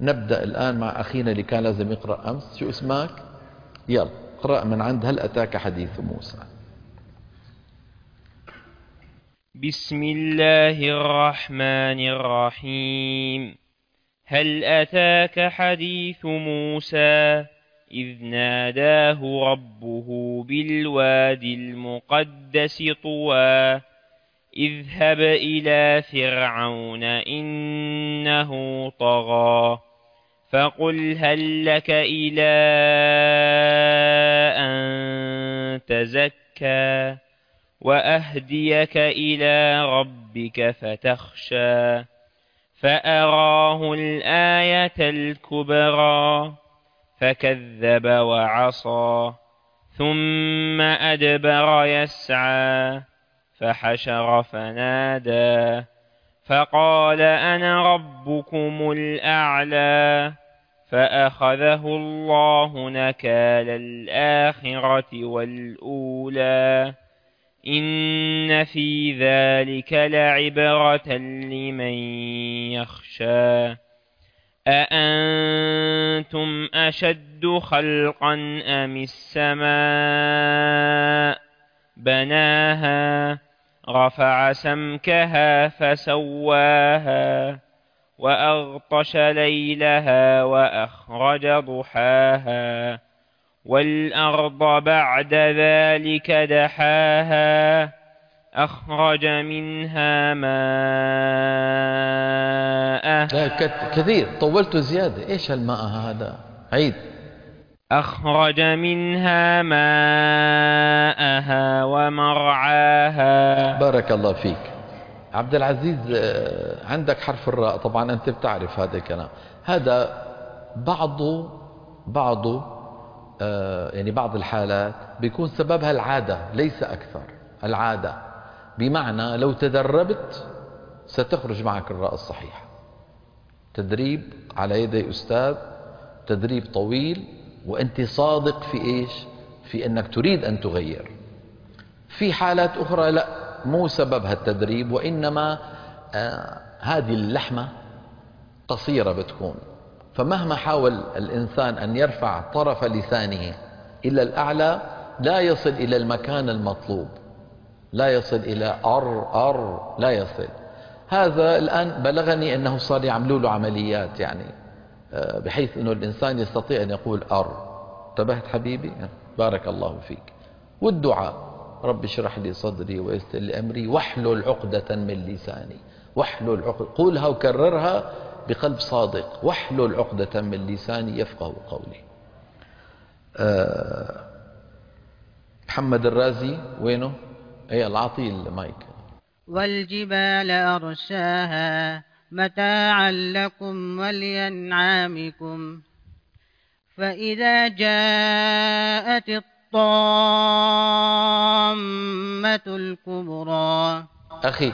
نبدأ الآن مع أخينا اللي كان لازم يقرأ أمس. شو اسمك؟ يلا اقرأ من عند هل أتاك حديث موسى. بسم الله الرحمن الرحيم. هل أتاك حديث موسى إذ ناداه ربه بالوادي المقدس طوى اذهب إلى فرعون إنه طغى فقل هل لك إلى أن تزكى وأهديك إلى ربك فتخشى فأراه الآية الكبرى فكذب وعصى ثم أدبر يسعى فحشر فنادى فقال أنا ربكم الأعلى فأخذه الله نكال الآخرة والأولى إن في ذلك لعبرة لمن يخشى أأنتم أشد خلقا أم السماء بناها رفع سمكها فسواها وأغطش ليلها وأخرج ضحاها والأرض بعد ذلك دحاها أخرج منها لا ماءها كثير، طولت زيادة. إيش الماء هذا؟ عيد. أخرج منها ماءها ومرعاها. بارك الله فيك عبد العزيز. عندك حرف الراء، طبعا أنت بتعرف هذا الكلام. هذا بعضه يعني بعض الحالات بيكون سببها العادة ليس أكثر. العادة بمعنى لو تدربت ستخرج معك الراء الصحيحة. تدريب على يدي أستاذ، تدريب طويل، وأنت صادق في إيش؟ في أنك تريد أن تغير. في حالات أخرى لا، مو سببها التدريب، وإنما هذه اللحمة قصيرة بتكون، فمهما حاول الإنسان أن يرفع طرف لسانه إلى الأعلى لا يصل إلى المكان المطلوب، لا يصل إلى أر لا يصل. هذا الآن بلغني أنه صار يعملوا له عمليات، يعني بحيث أنه الإنسان يستطيع أن يقول أر. انتبهت حبيبي؟ بارك الله فيك. والدعاء رب اشرح لي صدري ويسر لي أمري واحلل عقدة من لساني. واحلل عقدة، قولها وكررها بقلب صادق. واحلل عقدة من لساني يفقه قولي. محمد الرازي وينه؟ ايه العطي المايك. والجبال أرساها متاعا لكم ولأنعامكم فإذا جاءت الطامة الكبرى. أخي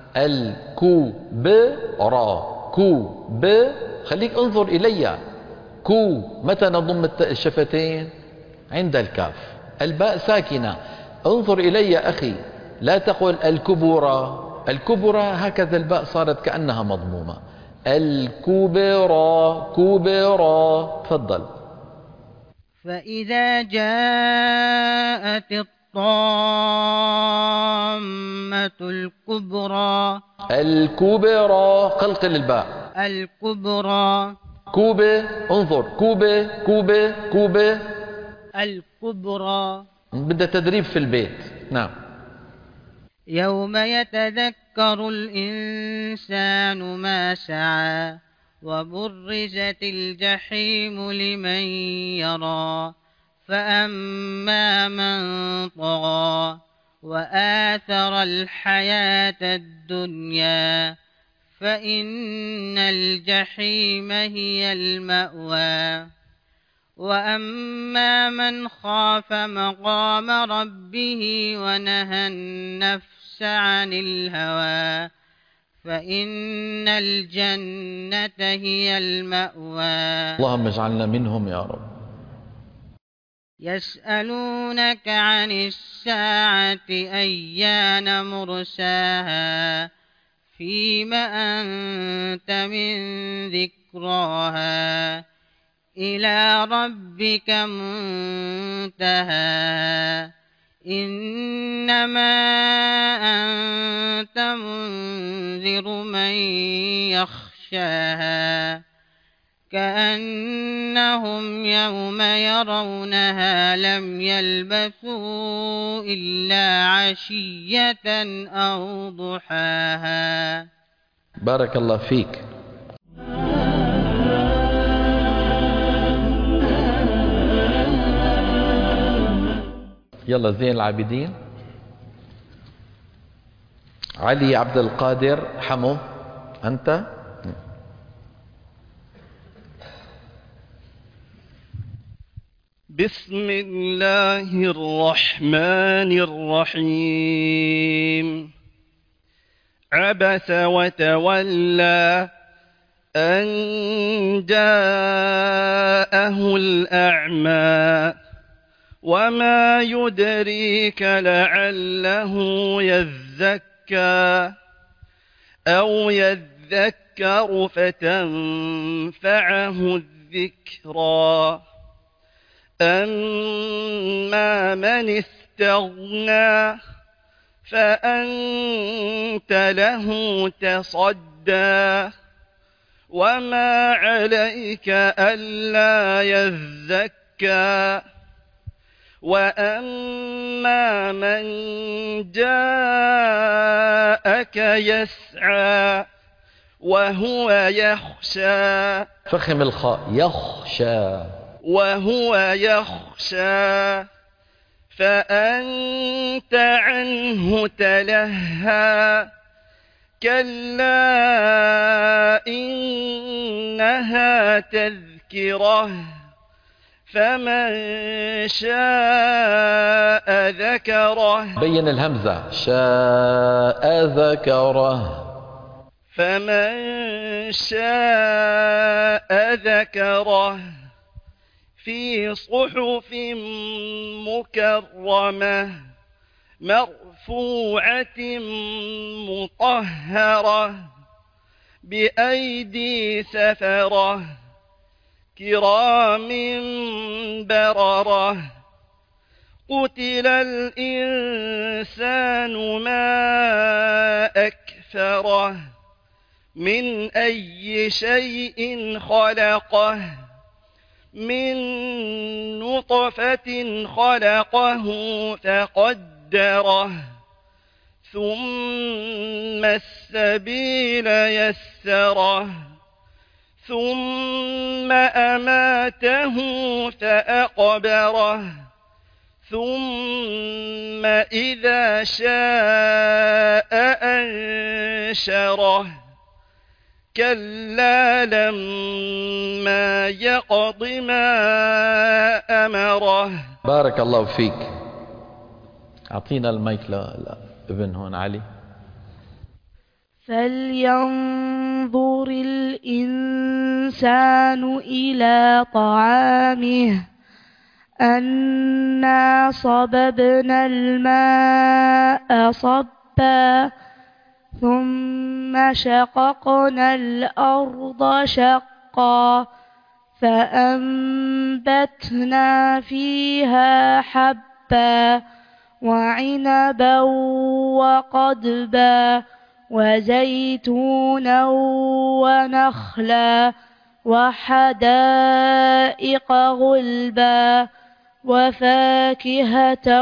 الكبرى خليك انظر إلي. متى نضم الشفتين؟ عند الكاف. الباء ساكنة. انظر إلي أخي، لا تقل الكبرى هكذا الباء صارت كأنها مضمومة. كبرى تفضل. فإذا جاءت الطامة الكبرى. قلقل الباء. الكبرى. انظر كوبة الكبرى. بدها تدريب في البيت. نعم. يوم يتذكر الإنسان ما سعى وبرزت الجحيم لمن يرى فأما من طغى وآثر الحياة الدنيا فإن الجحيم هي المأوى وأما من خاف مقام ربه ونهى النفس عن الهوى فإن الجنة هي المأوى. اللهم اجعلنا منهم يا رب. يسألونك عن الساعة أيان مرساها فيم أنت من ذكراها إلى ربك منتهاها إنما أنت منذر من يخشاها كأنهم يوم يرونها لم يلبثوا إلا عشية أو ضحاها. بارك الله فيك. يلا زين العابدين. علي عبد القادر حمو أنت. بسم الله الرحمن الرحيم. عبس وتولى أن جاءه الأعمى وما يدريك لعله يزكى أو يذكر فتنفعه الذكرى أما من استغنى فأنت له تصدى وما عليك ألا يزكى وأما من جاءك يسعى وهو يخشى فخم الخاء يخشى وهو يخشى فأنت عنه تلهى كلا إنها تذكرة فمن شاء ذكره. بين الهمزة شاء ذكره. فمن شاء ذكره في صحف مكرمة مرفوعة مطهرة بأيدي سفرة كرام بررة. قتل الإنسان ما أكفره من أي شيء خلقه من نطفة خلقه فقدره ثم السبيل يسره ثم أماته فأقبره ثم إذا شاء أنشره كلا لما يقض ما أمره. بارك الله فيك. أعطينا المايك لابن هون علي. فلينظر الإنسان إلى طعامه أنا صببنا الماء صبا ثم شققنا الأرض شقا فأنبتنا فيها حبا وعنبا وقضبا وزيتونا ونخلا وحدائق غلبا وفاكهة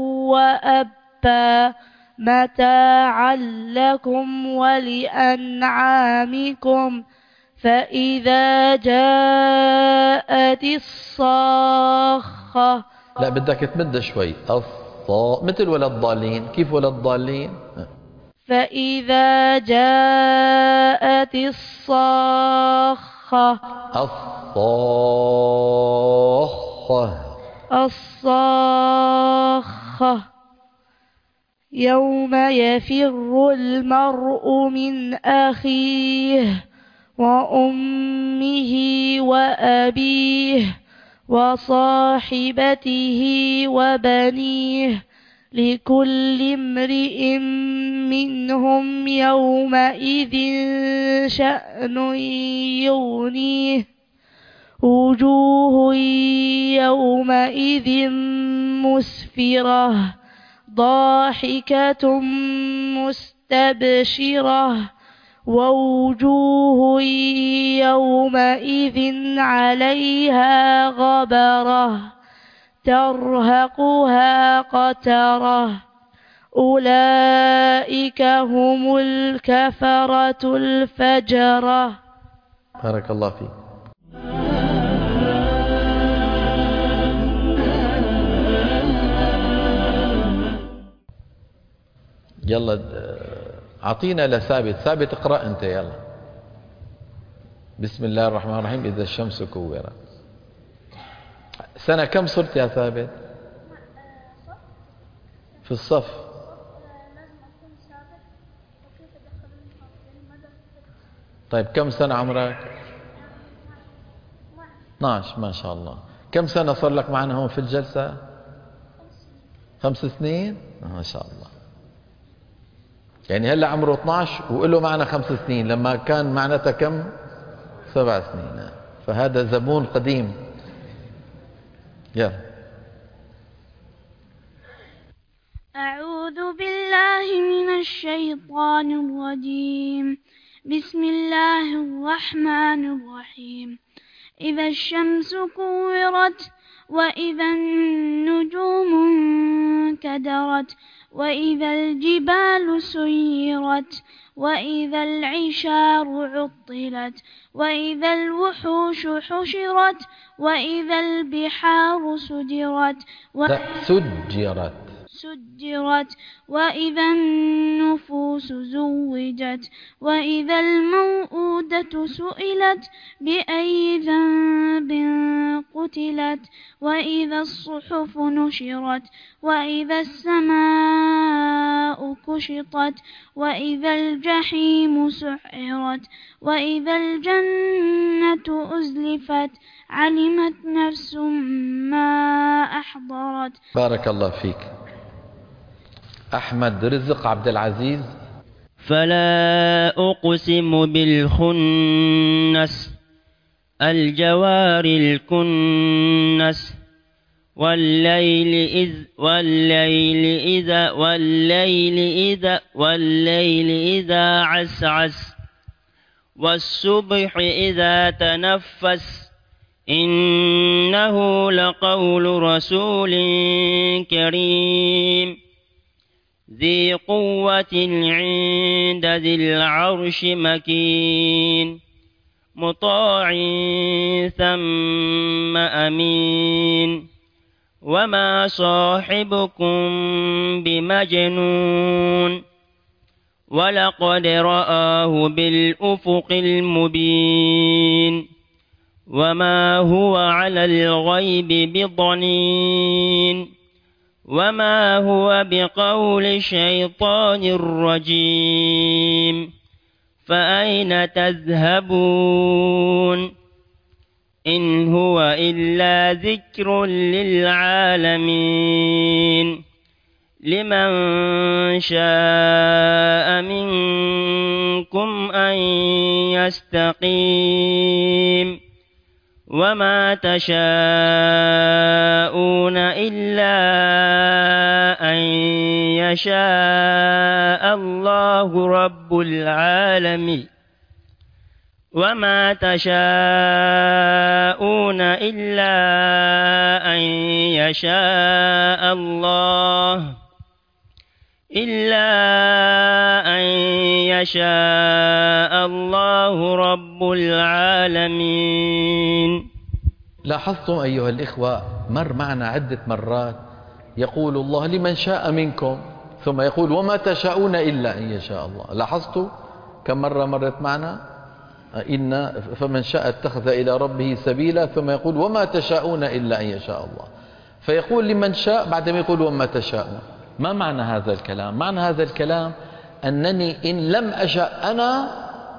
وأبا متاعا لكم ولأنعامكم فإذا جاءت الصاخة. لا بدك تمد شوي. مثل ولا الضالين. كيف ولا الضالين؟ فإذا جاءت الصاخة. الصاخة يوم يفر المرء من أخيه وأمه وأبيه وصاحبته وبنيه لكل امرئ منهم يومئذ شأن يغنيه وجوه يومئذ مسفرة ضاحكة مستبشرة ووجوه يومئذ عليها غبرة ترهقها قترة أولئك هم الكفرة الفجرة. بارك الله فيك. يلا أعطينا لثابت. ثابت اقرأ أنت يلا. بسم الله الرحمن الرحيم. إذا الشمس كورت. سنة كم صرت يا ثابت؟ في الصف. طيب كم سنة عمرك؟ 12 ما شاء الله. كم سنة صار لك معنا هون في الجلسة؟ 5 سنين ما شاء الله. يعني هلا عمره 12 وقله معنا 5 سنين، لما كان معناتها كم؟ 7 سنين. فهذا زبون قديم. يلا. أعوذ بالله من الشيطان الرجيم. بسم الله الرحمن الرحيم. إذا الشمس كورت وإذا النجوم انكدرت وإذا الجبال سيرت وإذا العشار عطلت وإذا الوحوش حشرت وإذا البحار سجرت سجرت وإذا النفوس زوجت وإذا الموءودة سئلت بأي ذنب قتلت وإذا الصحف نشرت وإذا السماء كشطت وإذا الجحيم سعرت وإذا الجنة أزلفت علمت نفس ما أحضرت. بارك الله فيك. أحمد رزق عبد العزيز. فلا أقسم بالخنس الجوار الكنس والليل إذا عسعس والصبح إذا تنفس إنه لقول رسول كريم ذي قوة عند ذي العرش مكين مطاع ثم أمين وما صاحبكم بمجنون ولقد رآه بالأفق المبين وما هو على الغيب بضنين وما هو بقول شيطان رجيم فأين تذهبون إن هو إلا ذكر للعالمين لمن شاء منكم أن يستقيم وما تشاءون إلا أن يشاء الله رب العالمين وما تشاءون إلا أن يشاء الله رب العالمين. لاحظتم أيها الإخوة مر معنا عدة مرات يقول الله لمن شاء منكم ثم يقول وما تشاءون إلا أن يشاء الله. لاحظتوا كم مرة مرت معنا؟ إن فمن شاء اتخذ إلى ربه سبيلا ثم يقول وما تشاءون إلا أن يشاء الله. فيقول لمن شاء بعدما يقول وما تشاءون. ما معنى هذا الكلام؟ معنى هذا الكلام أنني إن لم أشاء أنا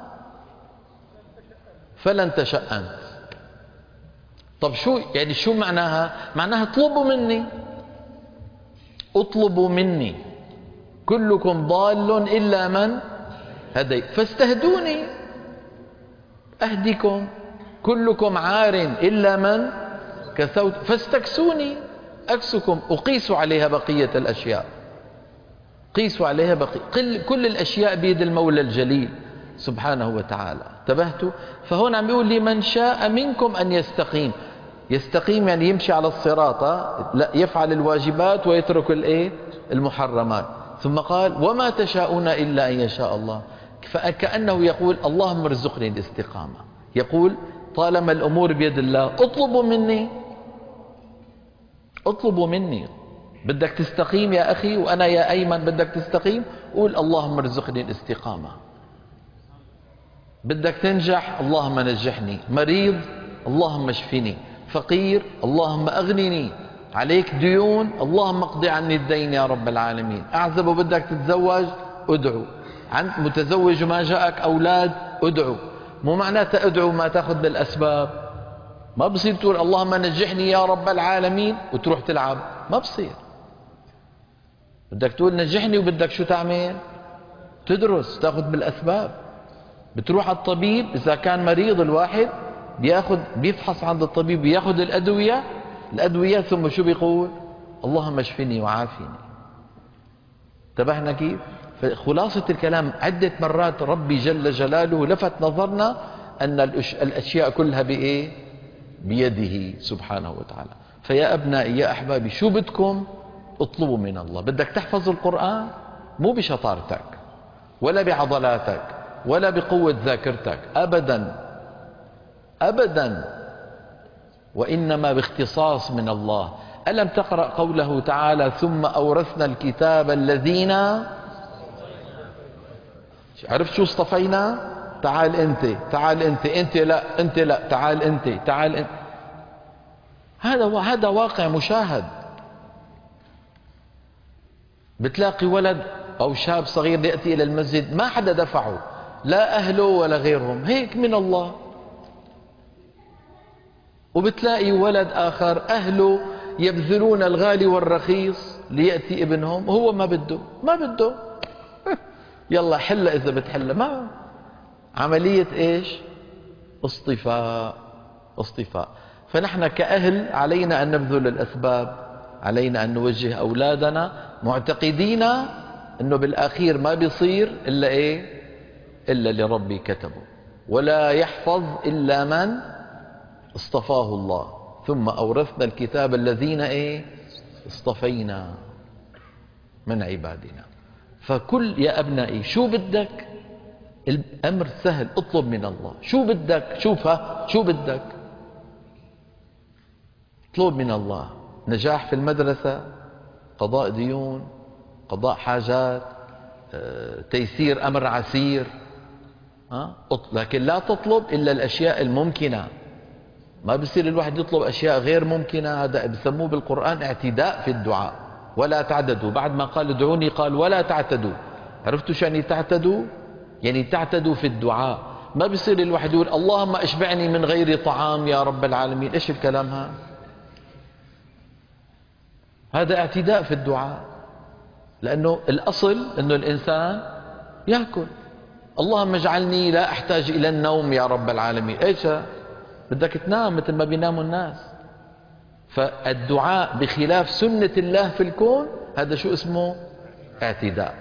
فلن تشاء أنت. طب شو يعني شو معناها؟ معناها اطلبوا مني. اطلبوا مني، كلكم ضال إلا من هديت فاستهدوني أهدكم، كلكم عار إلا من كسوت فاستكسوني أكسكم. أقيسوا عليها بقية الأشياء، قيسوا عليها كل الأشياء بيد المولى الجليل سبحانه وتعالى. انتبهتوا؟ فهون عم يقول لمن شاء منكم أن يستقيم. يستقيم يعني يمشي على الصراط، لا يفعل الواجبات ويترك المحرمات. ثم قال وما تشاءون إلا أن يشاء الله. فكأنه يقول اللهم ارزقني الاستقامة. يقول طالما الأمور بيد الله اطلبوا مني، اطلبوا مني. بدك تستقيم يا أخي وأنا يا أيمن بدك تستقيم، قول اللهم ارزقني الاستقامة. بدك تنجح اللهم نجحني، مريض اللهم اشفني، فقير اللهم أغنني، عليك ديون اللهم اقضي عني الدين يا رب العالمين. أعزب وبدك تتزوج ادعو، عند متزوج وما جاءك أولاد ادعو. مو معناتها ادعو ما تأخذ بالأسباب. ما بصير تقول اللهم نجحني يا رب العالمين وتروح تلعب، ما بصير. بدك تقول نجحني وبدك شو تعمل؟ تدرس، تأخذ بالأسباب. بتروح على الطبيب إذا كان مريض الواحد بيفحص عند الطبيب، بياخذ الأدوية ثم شو بيقول؟ اللهم اشفني وعافني. انتبهنا كيف؟ فخلاصة الكلام عدة مرات ربي جل جلاله لفت نظرنا أن الأشياء كلها بإيه؟ بيده سبحانه وتعالى. فيا أبنائي يا أحبابي شو بدكم؟ اطلبوا من الله. بدك تحفظ القرآن مو بشطارتك ولا بعضلاتك ولا بقوة ذاكرتك أبدا أبدا، وإنما باختصاص من الله. ألم تقرأ قوله تعالى ثم أورثنا الكتاب الذين، عرفت شو اصطفينا؟ تعال أنت، تعال أنت، أنت لا، أنت لا، تعال أنت، تعال أنت. هذا واقع مشاهد. بتلاقي ولد أو شاب صغير يأتي إلى المسجد ما حدا دفعه، لا أهله ولا غيرهم، هيك من الله. وبتلاقي ولد آخر أهله يبذلون الغالي والرخيص ليأتي ابنهم، هو ما بده يلا حل إذا بتحل. ما عملية إيش؟ اصطفاء. فنحن كأهل علينا أن نبذل الأسباب، علينا أن نوجه أولادنا معتقدين أنه بالأخير ما بيصير إلا إيه؟ إلا اللي ربي كتبه، ولا يحفظ إلا من اصطفاه الله. ثم أورثنا الكتاب الذين إيه؟ اصطفينا من عبادنا. فكل يا أبنائي شو بدك؟ الأمر سهل، اطلب من الله. شو بدك؟ شوفها شو بدك؟ اطلب من الله. نجاح في المدرسة، قضاء ديون، قضاء حاجات، تيسير أمر عسير، لكن لا تطلب إلا الأشياء الممكنة. ما بصير الواحد يطلب أشياء غير ممكنة، هذا بسموه بالقرآن اعتداء في الدعاء. ولا تعتدوا، بعد ما قال ادعوني قال ولا تعتدوا. عرفتوا شو يعني تعتدوا؟ يعني تعتدوا في الدعاء. ما بصير الواحد يقول اللهم اشبعني من غير طعام يا رب العالمين. ايش الكلام هذا اعتداء في الدعاء، لأنه الأصل أنه الإنسان يأكل. اللهم اجعلني لا أحتاج إلى النوم يا رب العالمين. إيش بدك تنام مثل ما بيناموا الناس؟ فالدعاء بخلاف سنة الله في الكون هذا شو اسمه؟ اعتداء.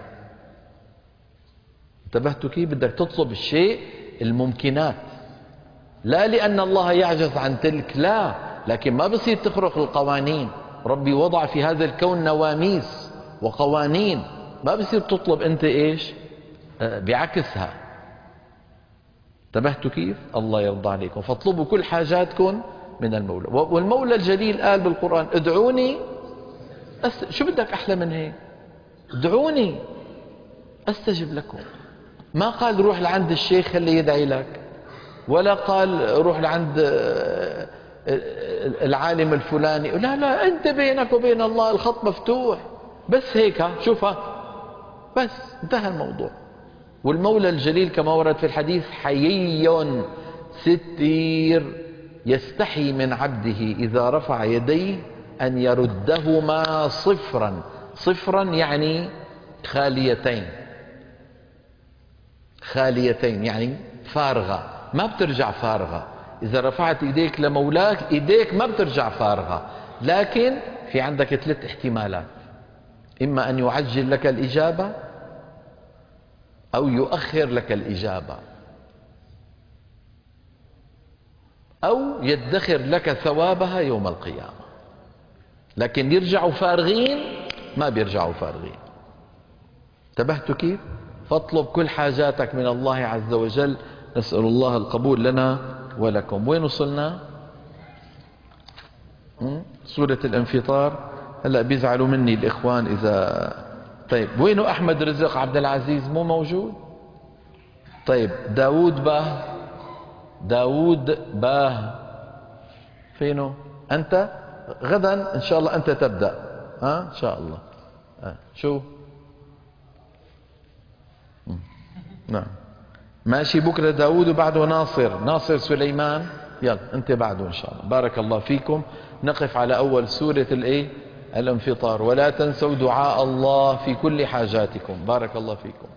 انتبهتوا كيف؟ بدك تطلب الشيء الممكنات، لا لأن الله يعجز عن تلك، لا، لكن ما بصير تخرق القوانين. ربي وضع في هذا الكون نواميس وقوانين، ما بصير تطلب أنت إيش؟ بعكسها. انتبهتوا كيف؟ الله يرضى عليكم. فاطلبوا كل حاجاتكم من المولى. والمولى الجليل قال بالقرآن ادعوني شو بدك أحلى من هيك؟ ادعوني أستجب لكم. ما قال روح لعند الشيخ خليه يدعي لك، ولا قال روح لعند العالم الفلاني. لا، أنت بينك وبين الله الخط مفتوح، بس هيك شوفها، بس انتهى الموضوع. والمولى الجليل كما ورد في الحديث حيي ستير، يستحي من عبده إذا رفع يديه أن يردهما صفرا صفرا يعني خاليتين، خاليتين يعني فارغة، ما بترجع فارغة. إذا رفعت إيديك لمولاك إيديك ما بترجع فارغة، لكن في عندك 3 احتمالات: إما أن يعجل لك الإجابة، أو يؤخر لك الإجابة، أو يدخر لك ثوابها يوم القيامة. لكن يرجعوا فارغين ما بيرجعوا فارغين. انتبهتوا كيف؟ فاطلب كل حاجاتك من الله عز وجل، نسأل الله القبول لنا ولكم. وين وصلنا؟ سورة الانفطار. هلأ بيزعلوا مني الإخوان إذا طيب وينه أحمد رزق عبد العزيز؟ مو موجود. طيب داود باه، داود باه فينه؟ أنت غدا إن شاء الله أنت تبدأ، إن شاء الله. شو نعم ماشي. بكرة داود وبعده ناصر سليمان. يلا أنت بعده إن شاء الله. بارك الله فيكم. نقف على أول سورة الانفطار. ولا تنسوا دعاء الله في كل حاجاتكم. بارك الله فيكم.